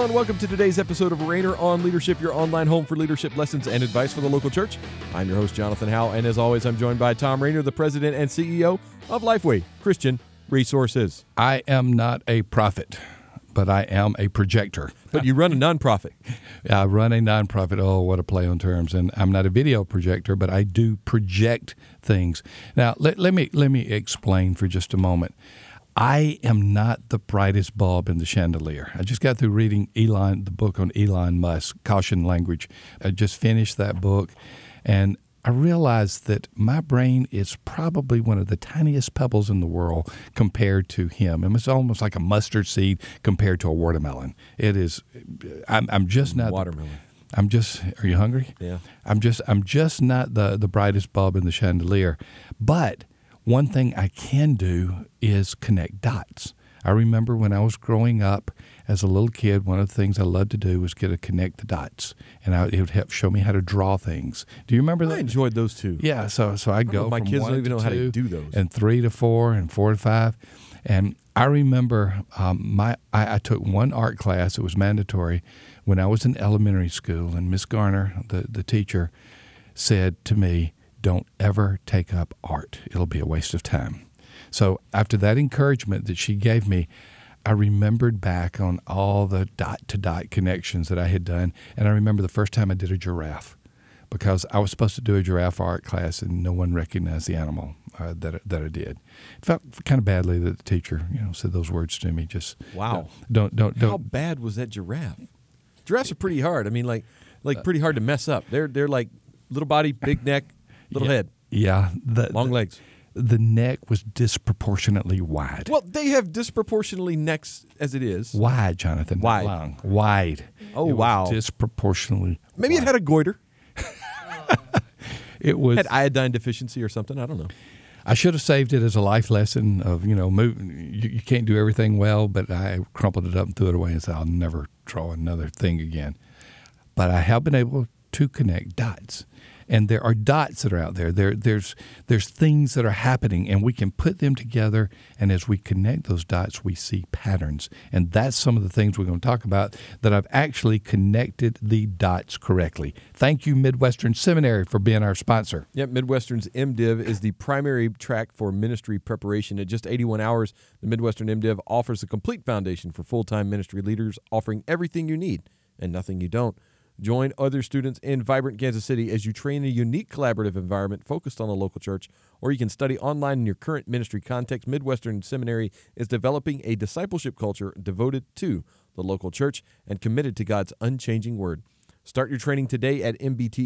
everyone. Welcome to today's episode of Rainer on Leadership, your online home for leadership lessons and advice for the local church. I'm your host, Jonathan Howe, and as always, I'm joined by Tom Rainer, the president and CEO of Lifeway Christian Resources. I am not a prophet, but I am a projector. But you run a nonprofit. I run a nonprofit. Oh, what a play on terms. And I'm not a video projector, but I do project things. Now, let me explain for just a moment. I am not the brightest bulb in the chandelier. I just got through reading the book on Elon Musk, Caution Language. I just finished that book, and I realized that my brain is probably one of the tiniest pebbles in the world compared to him. And it's almost like a mustard seed compared to a watermelon. It is. I'm just not watermelon. Are you hungry? Yeah. I'm just not the brightest bulb in the chandelier, but one thing I can do is connect dots. I remember when I was growing up as a little kid, one of the things I loved to do was get to connect the dots, and it would help show me how to draw things. Do you remember that? I enjoyed those too. Yeah, so I'd go my from kids 1 don't even to know how to 2, do those. and 3 to 4, and 4 to 5. And I remember I took one art class. It was mandatory when I was in elementary school, and Miss Garner, the teacher, said to me, "Don't ever take up art. It'll be a waste of time." So after that encouragement that she gave me, I remembered back on all the dot-to-dot connections that I had done, and I remember the first time I did a giraffe, because I was supposed to do a giraffe art class, and no one recognized the animal that I did. It felt kind of badly that the teacher, said those words to me. Just wow. Don't. How bad was that giraffe? Giraffes are pretty hard. I mean, like pretty hard to mess up. They're like little body, big neck, little head. Yeah. Long legs. The neck was disproportionately wide. Well, they have disproportionately necks as it is. Wide, Jonathan. Wide. Not long. Wide. Oh, it was wow. Disproportionately Maybe wide. it had a goiter. It was Had iodine deficiency or something. I don't know. I should have saved it as a life lesson of, you can't do everything well, but I crumpled it up and threw it away and said, I'll never draw another thing again. But I have been able to connect dots. And there are dots that are out there. There's things that are happening, and we can put them together. And as we connect those dots, we see patterns. And that's some of the things we're going to talk about, that I've actually connected the dots correctly. Thank you, Midwestern Seminary, for being our sponsor. Yep, Midwestern's MDiv is the primary track for ministry preparation. At just 81 hours, the Midwestern MDiv offers a complete foundation for full-time ministry leaders, offering everything you need and nothing you don't. Join other students in vibrant Kansas City as you train in a unique collaborative environment focused on the local church, or you can study online in your current ministry context. Midwestern Seminary is developing a discipleship culture devoted to the local church and committed to God's unchanging word. Start your training today at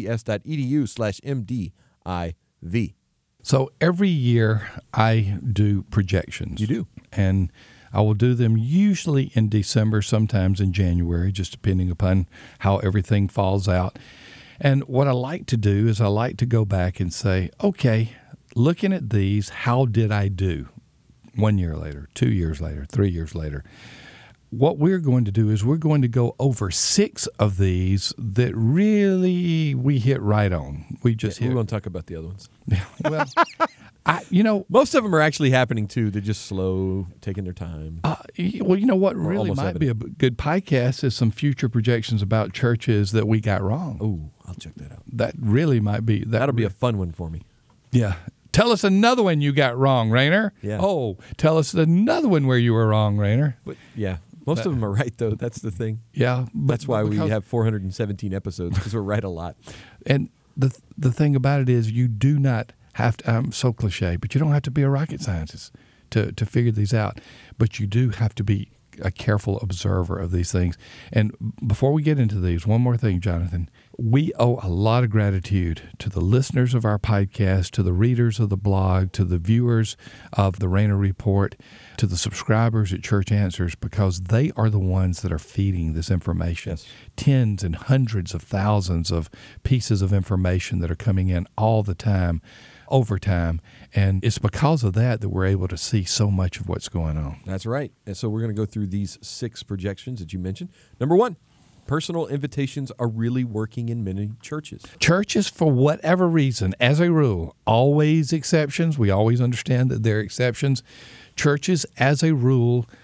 mbts.edu/MDIV. So every year I do projections. You do? And I will do them usually in December, sometimes in January, just depending upon how everything falls out. And what I like to do is I like to go back and say, okay, looking at these, how did I do 1 year later, 2 years later, 3 years later? What we're going to do is we're going to go over 6 of these that really we hit right on. We just We're going to talk about the other ones. Well, most of them are actually happening too. They're just slow, taking their time. Well, you know what really might be a good podcast is some future projections about churches that we got wrong. Oh, I'll check that out. That really might be. That'll be a fun one for me. Yeah. Tell us another one you got wrong, Rainer. Yeah. Oh, tell us another one where you were wrong, Rainer. But yeah. Most of them are right, though. That's the thing. Yeah. That's why we have 417 episodes, because we're right a lot. And the thing about it is you do not have to, I'm so cliche, but you don't have to be a rocket scientist to figure these out. But you do have to be a careful observer of these things. And before we get into these, one more thing, Jonathan. We owe a lot of gratitude to the listeners of our podcast, to the readers of the blog, to the viewers of the Rainer Report, to the subscribers at Church Answers, because they are the ones that are feeding this information. Yes. Tens and hundreds of thousands of pieces of information that are coming in all the time, over time. And it's because of that we're able to see so much of what's going on. That's right. And so we're going to go through these 6 projections that you mentioned. Number 1. Personal invitations are really working in many churches. Churches, for whatever reason, as a rule, always exceptions. We always understand that there are exceptions. Churches, as a rule,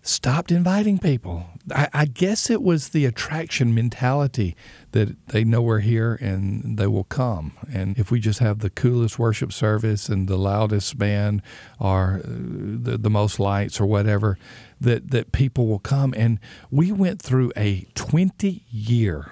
stopped inviting people. I guess it was the attraction mentality that they know we're here and they will come. And if we just have the coolest worship service and the loudest band or the most lights or whatever, that people will come. And we went through a 20-year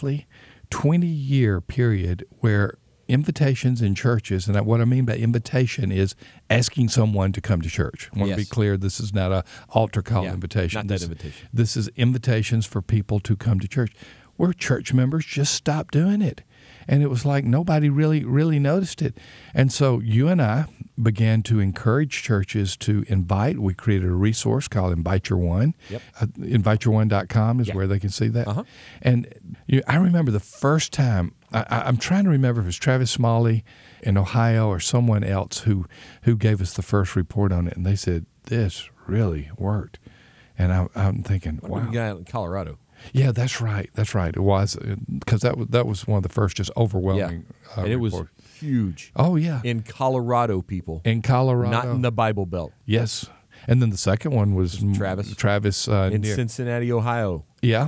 period where invitations in churches, and what I mean by invitation is asking someone to come to church. I want to be clear, this is not an altar call invitation. Not that invitation. This is invitations for people to come to church, where church members just stopped doing it. And it was like nobody really noticed it. And so you and I began to encourage churches to invite. We created a resource called Invite Your One. Yep. InviteYourOne.com is where they can see that. Uh-huh. And I remember the first time, I'm trying to remember if it was Travis Smalley in Ohio or someone else who gave us the first report on it. And they said, this really worked. And I'm thinking, wow. What guy out in Colorado? Yeah, that's right. It was, because that was one of the first just overwhelming and it reports. was huge. Oh, yeah. In Colorado, people. In Colorado. Not in the Bible Belt. Yes. And then the second one was Travis. In near Cincinnati, Ohio. Yeah.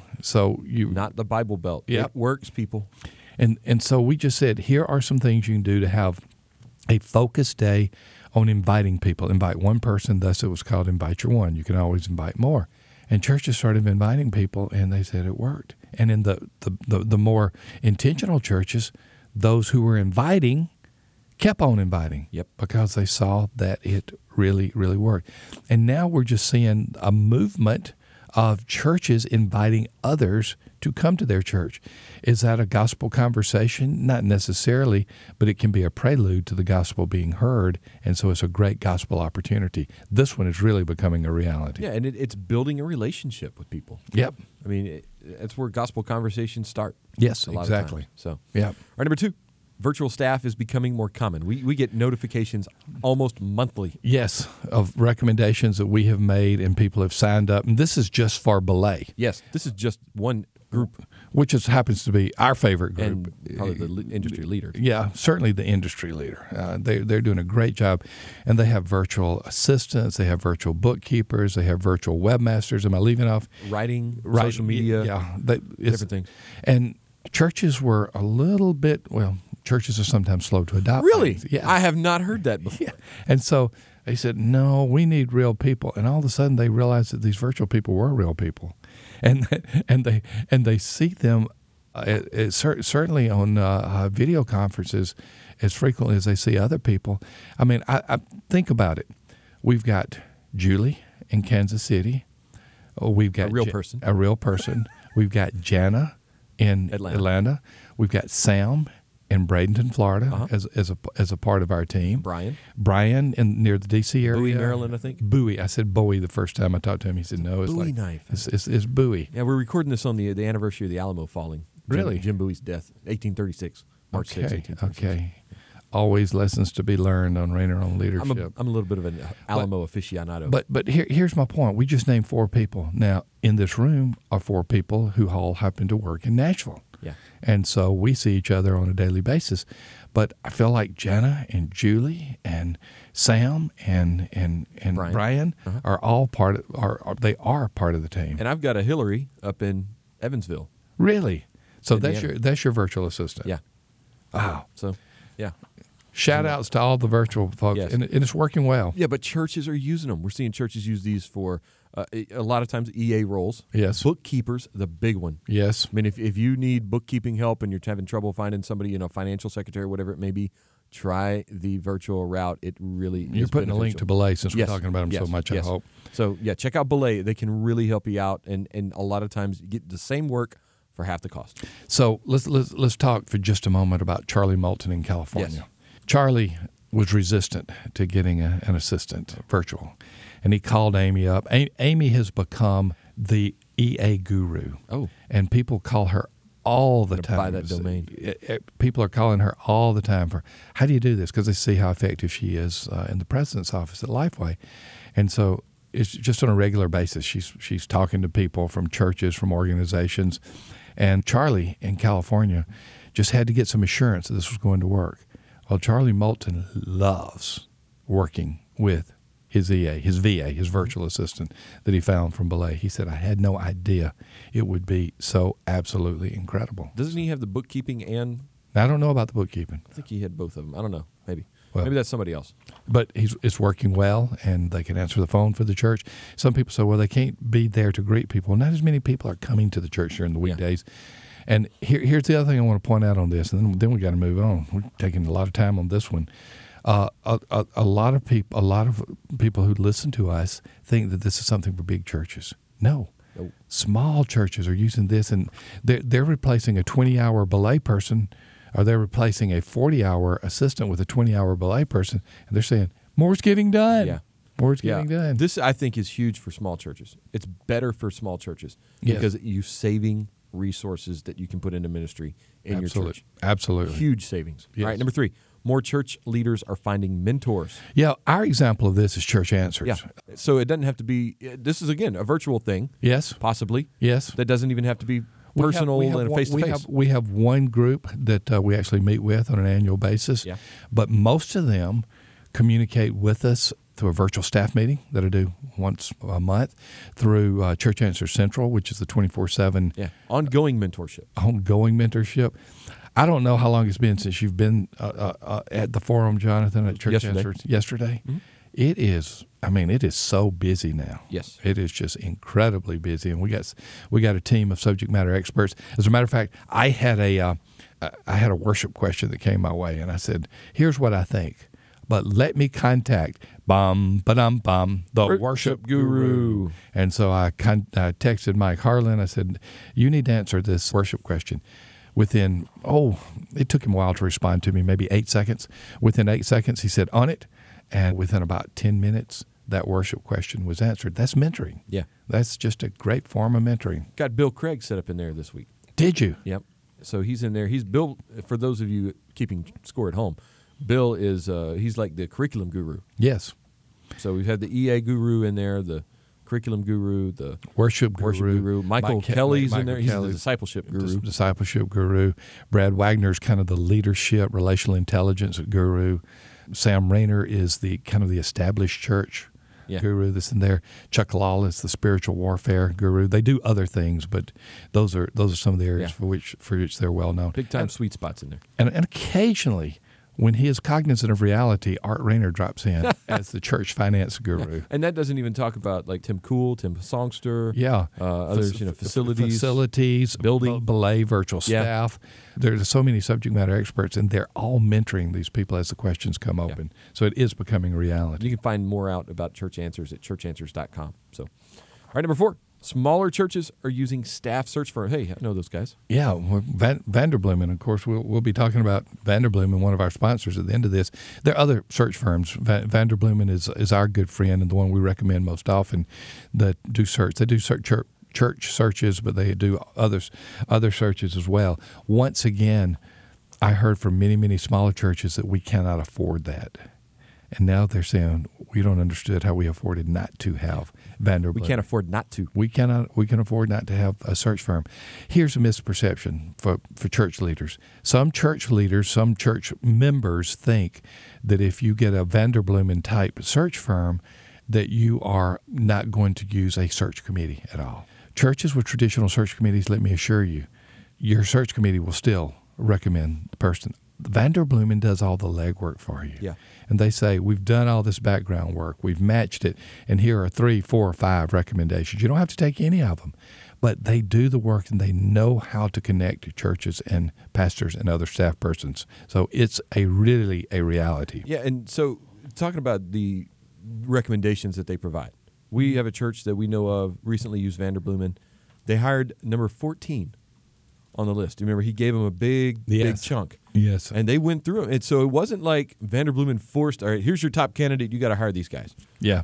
So Not the Bible Belt. Yeah. It works, people. And so we just said, here are some things you can do to have a focused day on inviting people. Invite one person, thus it was called Invite Your One. You can always invite more. And churches started inviting people, and they said it worked. And in the more intentional churches, those who were inviting kept on inviting. Yep. Because they saw that it really worked. And now we're just seeing a movement of churches inviting others to come to their church. Is that a gospel conversation? Not necessarily, but it can be a prelude to the gospel being heard, and so it's a great gospel opportunity. This one is really becoming a reality. Yeah, and it's building a relationship with people. Yep. I mean, that's where gospel conversations start. Yes, a lot exactly. of times. So, yeah. All right, number 2. Virtual staff is becoming more common. We get notifications almost monthly. Yes, of recommendations that we have made and people have signed up. And this is just for Belay. Yes, this is just one group. Which happens to be our favorite group. And probably the industry leader. Yeah, certainly the industry leader. They're doing a great job. And they have virtual assistants. They have virtual bookkeepers. They have virtual webmasters. Am I leaving off? Writing, social media. Yeah. Different things. And churches were a little bit, churches are sometimes slow to adopt. Really? Things. Yeah. I have not heard that before. Yeah. And so they said, no, we need real people. And all of a sudden they realized that these virtual people were real people. And they see them certainly on video conferences as frequently as they see other people. I mean, I think about it. We've got Julie in Kansas City. We've got a real person. We've got Jana in Atlanta. We've got Sam in Bradenton, Florida, as a part of our team. Brian near the D.C. area. Bowie, Maryland, I think. Bowie. I said Bowie the first time I talked to him. He said no. It's Bowie like knife. It's Bowie. Yeah, we're recording this on the anniversary of the Alamo falling. Really? Jim Bowie's death, 1836, March 6, 1836. Okay. Always lessons to be learned on Rainer on Leadership. I'm a little bit of an Alamo aficionado. But here's my point. We just named 4 people. Now, in this room are 4 people who all happen to work in Nashville. Yeah. And so we see each other on a daily basis. But I feel like Jana and Julie and Sam and Brian are all part of the team. And I've got a Hillary up in Evansville. Really? So Indiana. that's your virtual assistant. Yeah. Wow. So, yeah. Shout outs to all the virtual folks. Yes. And it's working well. Yeah, but churches are using them. We're seeing churches use these for a lot of times EA roles. Yes. Bookkeepers, the big one. Yes. I mean, if you need bookkeeping help and you're having trouble finding somebody, financial secretary, whatever it may be, try the virtual route. It really is You're putting beneficial. a link to Belay since we're talking about them so much, yes. I hope. So, yeah, check out Belay. They can really help you out, and a lot of times you get the same work for half the cost. So let's talk for just a moment about Charlie Moulton in California. Yes. Charlie was resistant to getting an assistant virtual, and he called Amy up. Amy has become the EA guru. Oh. And people call her all the time. Buy that domain. People are calling her all the time for, how do you do this? Because they see how effective she is in the president's office at Lifeway. And so it's just on a regular basis. She's talking to people from churches, from organizations. And Charlie in California just had to get some assurance that this was going to work. Well, Charlie Moulton loves working with his EA, his VA, his virtual assistant that he found from Belay. He said, I had no idea it would be so absolutely incredible. Doesn't he have the bookkeeping and? Now, I don't know about the bookkeeping. I think he had both of them. I don't know. Maybe. Well, maybe that's somebody else. But it's working well, and they can answer the phone for the church. Some people say, well, they can't be there to greet people. Not as many people are coming to the church during the weekdays. Yeah. And here's the other thing I want to point out on this, and then we got to move on. We're taking a lot of time on this one. A lot of people who listen to us think that this is something for big churches. No. Nope. Small churches are using this, and they're replacing a 20-hour belay person, or they're replacing a 40-hour assistant with a 20-hour belay person, and they're saying, more's getting done. Yeah. More's getting done. This, I think, is huge for small churches. It's better for small churches because you're saving resources that you can put into ministry in your church. Absolutely. Huge savings. Yes. All right, number 3. More church leaders are finding mentors. Yeah, our example of this is Church Answers. Yeah. So it doesn't have to be, this is, again, a virtual thing. Yes. Possibly. Yes. That doesn't even have to be personal and face-to-face. We have one group that we actually meet with on an annual basis. Yeah. But most of them communicate with us through a virtual staff meeting that I do once a month, through Church Answers Central, which is the 24/7 ongoing mentorship. I don't know how long it's been since you've been at the forum, Jonathan, at Church Answers. Yesterday. Mm-hmm. It is so busy now. Yes. It is just incredibly busy, and we got a team of subject matter experts. As a matter of fact, I had a worship question that came my way, and I said, here's what I think. But let me contact the worship guru. And so I texted Mike Harlan. I said, you need to answer this worship question. Within, it took him a while to respond to me, maybe 8 seconds. Within 8 seconds, he said, on it. And within about 10 minutes, that worship question was answered. That's mentoring. Yeah. That's just a great form of mentoring. Got Bill Craig set up in there this week. Did you? Yep. So he's in there. He's Bill, for those of you keeping score at home, Bill is he's like the curriculum guru. Yes. So we've had the EA guru in there, the curriculum guru, the worship guru. Michael Kelly's in there. He's the discipleship guru. Discipleship guru. Brad Wagner's kind of the leadership, relational intelligence guru. Sam Rayner is the kind of the established church guru that's in there. Chuck Lawless, the spiritual warfare guru. They do other things, but those are some of the areas for which they're well known. Big time sweet spots in there. And occasionally, when he is cognizant of reality, Art Rayner drops in as the church finance guru. And that doesn't even talk about like Tim Kuhl, Tim Songster, others, facilities, building, belay, virtual staff. There's so many subject matter experts, and they're all mentoring these people as the questions come open. So it is becoming a reality. You can find more out about Church Answers at churchanswers.com. So, all right, number 4. Smaller churches are using staff search firms. Hey, I know those guys. Yeah, Vanderbloemen. Of course, we'll be talking about Vanderbloemen, one of our sponsors, at the end of this. There are other search firms. Vanderbloemen is our good friend and the one we recommend most often that do search. They do church searches, but they do other searches as well. Once again, I heard from many, many smaller churches that we cannot afford that. And now they're saying we don't understand how we afforded not to have Vanderbloemen. We can't afford not to. We can afford not to have a search firm. Here's a misperception for church leaders. Some church leaders, some church members think that if you get a Vanderbloemen type search firm, that you are not going to use a search committee at all. Churches with traditional search committees, let me assure you, your search committee will still recommend the person. Vanderbloemen does all the legwork for you. Yeah. And they say, we've done all this background work, we've matched it, and here are 3, 4, or 5 recommendations. You don't have to take any of them, but they do the work and they know how to connect to churches and pastors and other staff persons. So it's really a reality. Yeah, and so talking about the recommendations that they provide, we have a church that we know of recently used Vanderbloemen. They hired number 14 on the list. You remember he gave them a big chunk. Yes. And they went through them. And so it wasn't like Vanderbloemen forced, all right, here's your top candidate, you got to hire these guys. Yeah.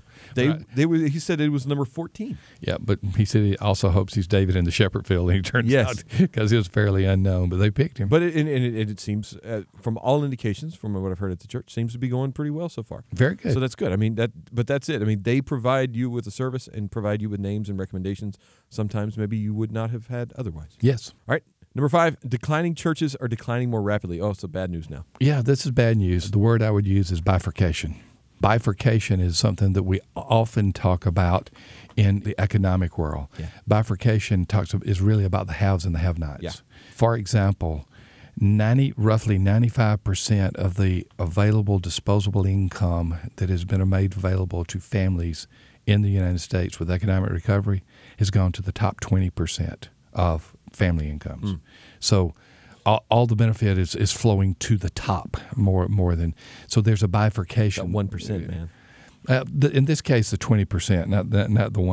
He said it was number 14. Yeah, but he said he also hopes he's David in the shepherd field, and he turns out, because he was fairly unknown, but they picked him. But it seems, from all indications, from what I've heard at the church, seems to be going pretty well so far. Very good. So that's good. I mean, but that's it. I mean, they provide you with a service and provide you with names and recommendations sometimes maybe you would not have had otherwise. Yes. All right. Number 5, declining churches are declining more rapidly. Oh, so bad news now. Yeah, this is bad news. The word I would use is bifurcation. Bifurcation is something that we often talk about in the economic world. Yeah. Bifurcation is really about the haves and the have-nots. Yeah. For example, roughly 95% of the available disposable income that has been made available to families in the United States with economic recovery has gone to the top 20% of family incomes. So all the benefit is flowing to the top more than – so there's a bifurcation. That 1%, man. In this case, the 20%, not the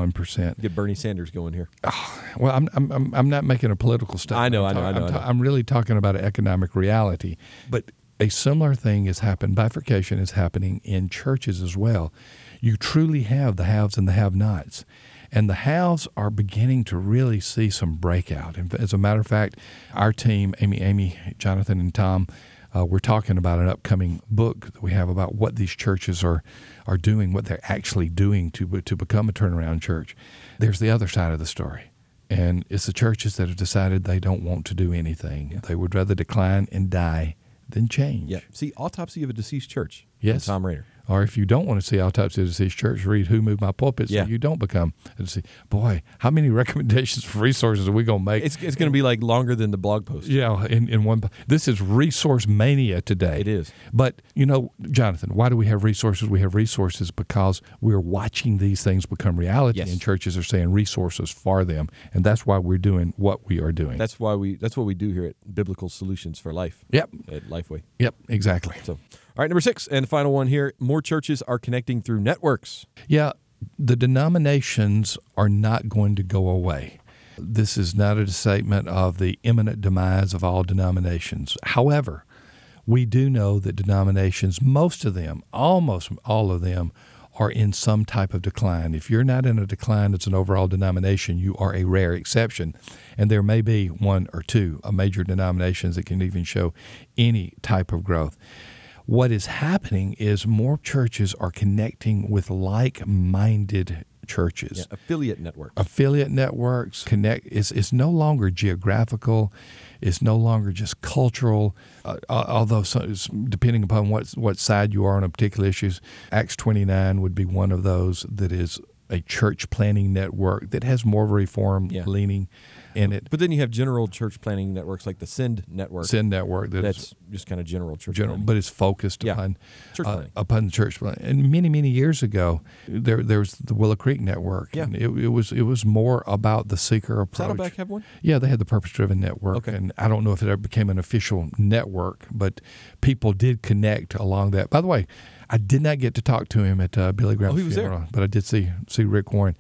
1%. Get Bernie Sanders going here. Well, I'm not making a political statement. I know. I'm really talking about an economic reality. But a similar thing has happened. Bifurcation is happening in churches as well. You truly have the haves and the have-nots. And the haves are beginning to really see some breakout. And as a matter of fact, our team, Amy, Jonathan, and Tom, we're talking about an upcoming book that we have about what these churches are doing, what they're actually doing to become a turnaround church. There's the other side of the story, and it's the churches that have decided they don't want to do anything. Yeah. They would rather decline and die than change. Yeah. See, Autopsy of a Deceased Church. Yes. Tom Rainer. Or if you don't want to see Autopsy of a Deceased Church, read Who Moved My Pulpit so you don't become a deceased. Boy, how many recommendations for resources are we going to make? It's going to be like longer than the blog post. Yeah, in one. This is resource mania today. It is. But, Jonathan, why do we have resources? We have resources because we're watching these things become reality, yes. and churches are saying resources for them, and that's why we're doing what we are doing. That's what we do here at Biblical Solutions for Life. Yep. At Lifeway. Yep, exactly. So, all right, number 6, and the final one here, more churches are connecting through networks. Yeah, the denominations are not going to go away. This is not a statement of the imminent demise of all denominations. However, we do know that denominations, most of them, almost all of them, are in some type of decline. If you're not in a decline as an overall denomination, you are a rare exception. And there may be one or two major denominations that can even show any type of growth. What is happening is more churches are connecting with like-minded churches. Yeah, affiliate networks. Affiliate networks it's no longer geographical. It's no longer just cultural. Although depending upon what side you are on a particular issues, Acts 29 would be one of those that is a church planning network that has more of a reform leaning in it. But then you have general church planning networks like the Send Network. That's just kind of general church planning. But it's focused upon church planning. Upon church planning. And many years ago, there was the Willow Creek Network. Yeah. And it was more about the seeker approach. Saddleback have one? Yeah, they had the Purpose-Driven Network. Okay. And I don't know if it ever became an official network, but people did connect along that. By the way, I did not get to talk to him at Billy Graham's he was funeral, there. but I did see Rick Warren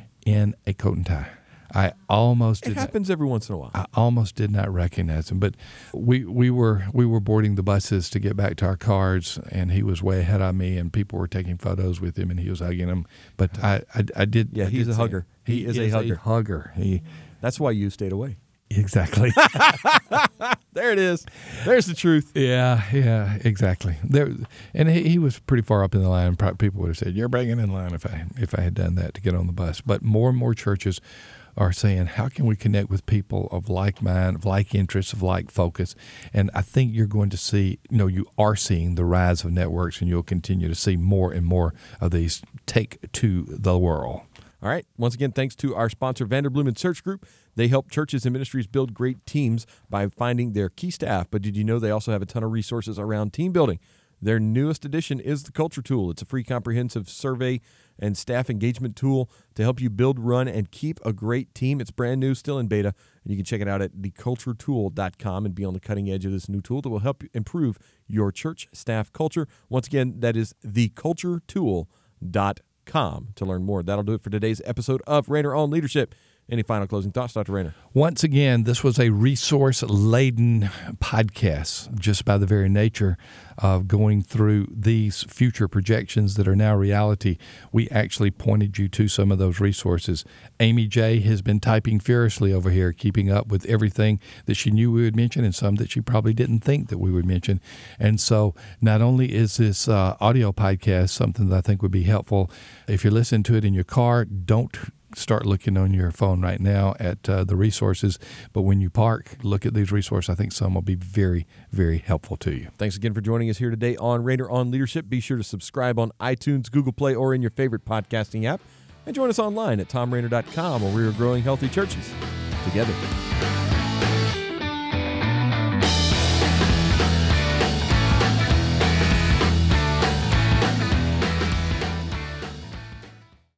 in a coat and tie. I almost It happens every once in a while. I almost did not recognize him, but we were boarding the buses to get back to our cars, and he was way ahead of me, and people were taking photos with him, and he was hugging them. But I did. Yeah, he's a hugger. He is a hugger. That's why you stayed away. Exactly. There it is. There's the truth. Yeah, exactly. And he was pretty far up in the line. People would have said, "You're bringing in line," if I had done that to get on the bus. But more and more churches are saying, how can we connect with people of like mind, of like interests, of like focus? And I think you're going to see, you are seeing the rise of networks, and you'll continue to see more and more of these take to the world. All right. Once again, thanks to our sponsor, Vanderbloemen Search Group. They help churches and ministries build great teams by finding their key staff. But did you know they also have a ton of resources around team building? Their newest addition is the Culture Tool. It's a free comprehensive survey and staff engagement tool to help you build, run, and keep a great team. It's brand new, still in beta, and you can check it out at theculturetool.com and be on the cutting edge of this new tool that will help you improve your church staff culture. Once again, that is theculturetool.com to learn more. That'll do it for today's episode of Rainer on Leadership. Any final closing thoughts, Dr. Rainer? Once again, this was a resource-laden podcast, just by the very nature of going through these future projections that are now reality. We actually pointed you to some of those resources. Amy J. has been typing furiously over here, keeping up with everything that she knew we would mention and some that she probably didn't think that we would mention. And so not only is this audio podcast something that I think would be helpful, if you're listening to it in your car, don't start looking on your phone right now at the resources. But when you park, look at these resources. I think some will be very, very helpful to you. Thanks again for joining us here today on Rainer on Leadership. Be sure to subscribe on iTunes, Google Play, or in your favorite podcasting app. And join us online at tomrainer.com, where we are growing healthy churches together.